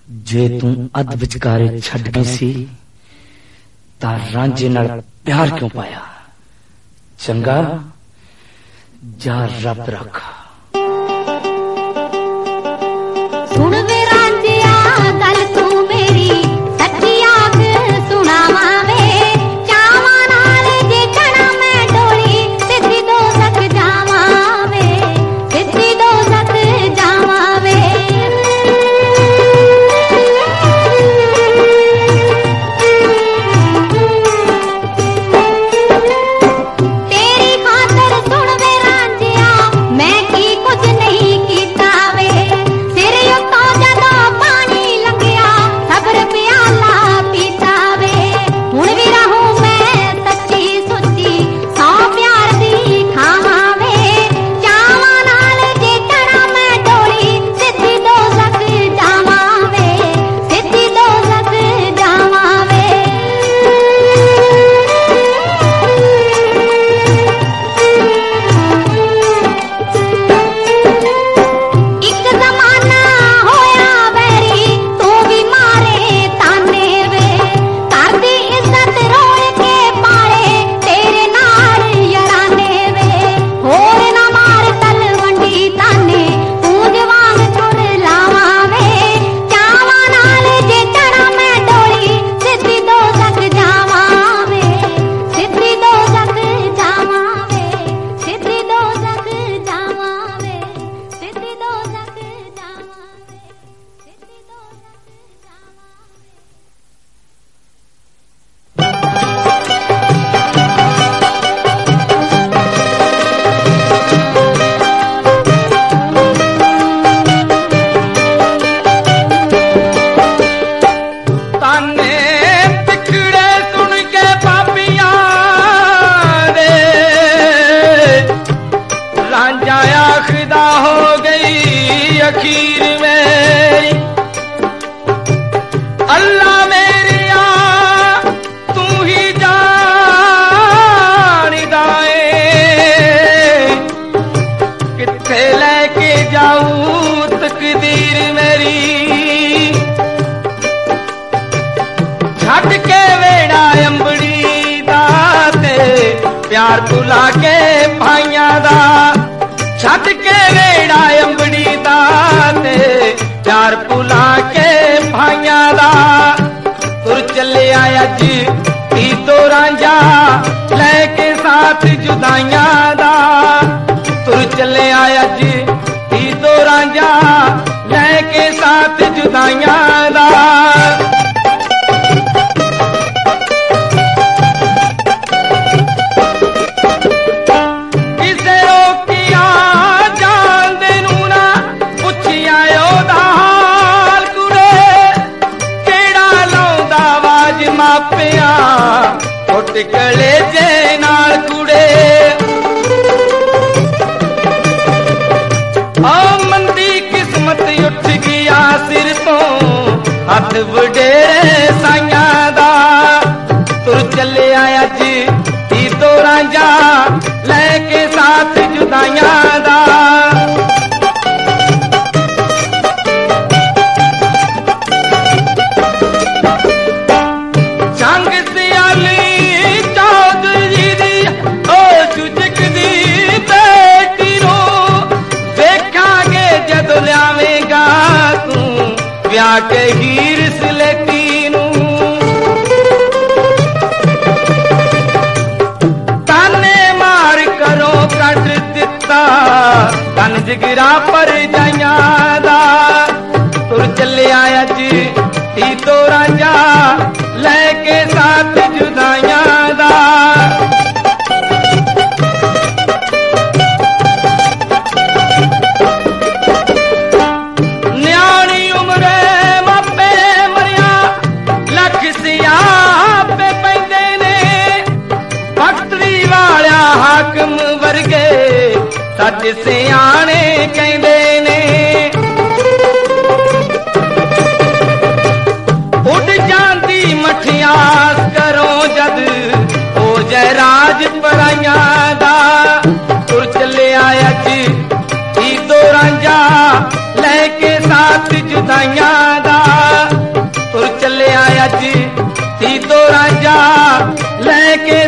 जे तू अध विचकारे छड़ गई सी तां रांझे नाल प्यार क्यों पाया? चंगा जा रब रख। सुन वे रांझिया गल तू मेरी सच्ची आख सुनावा वे, चावा नाल जे चढ़ा मैं डोली सिद्धी दो सक जावा वे, सिद्धी दो सक जावा वे। तेरी खातर सुन वे रांझिया मैं की कुछ नहीं कीता वे, सिर उत्तों जदों पानी लंघिया सब्र प्याला पीता वे। हुण भी रहूं मैं सच्ची सुच्ची सौ प्यार दी खावा वे, चावा नाल जे चढ़ा मैं डोली सिद्धी दो सक जावा वे, सिद्धी दो सक जावा वे। एक जमाना होया बैरी तू भी मारे ताने वे, करदी इज्जत रोल के पाले तेरे नाल यराने वे। होर ना मार तलवंडी ताने तू जवान छुड़ लावा वे, चावा नाल जे चढ़ा मैं डोली सिद्धी दो सक जावा वे, सिद्धी दो सक जावा वे, सिद्धी दो सक जावा वे, सिद्धी दो सक जावा वे, सिद्धी दो सक जावा वे। ताने तिखड़े सुन के पापियां दे, रांझा आखदा हो गई अखीर में, अल्लाह मेरिया तू ही जानदा है, किथे लेके जाऊं तकदीर मेरी। छड़ के वेड़ा अंबड़ी दा ते प्यार भुला के भाइयां दा, छड़ के वेड़ा अंबड़ी दा ते प्यार भुला के भाइयां दा। तुर चले आया जी ती तो रांझा लेके साथ जुदाइयां दा, तुर चले आया जी ती तो रांझा लेके साथ जुदाइयां दा। किसे रोकिया जांदे नूं ना पुछिया ओदा हाल कुड़े, केड़ा लाउंदा आवाज मापिया टुट कलेजे नाल कुड़े। आ मंदी किस्मत उठ गया सिर तो हथ वडेरे साइयां दा, तुर चले आया जी ती तो रांझा लेके साथ जुदाइयां दा। जंग सियाली चौधरी दी ओ चुचक दी बेटी नो, वेखांगे जदों लियावेगा तू ब्याह के हीर सलेटी नू। ताने मार करो कट दिता तन जिगरा पर जाइयां दा, तुर चले आया जी ती तो रांझा लेके साथ जुदाइयां दा। न्याणी उम्रे मापे मरिया लख सियापे पैंदे ने, फैक्टरी वाला हाकम वर्गे सच सियाणे कहंदे ने। उड़ जांदी मठियास करो जद ओ जय राज पराइयां दा, तुर चले आया जी ती तो रांझा लेके साथ जुदाइयां दा। ਅੱਜ ਤੀ ਦੋ ਰਾਂਝਾ ਲੈ ਕੇ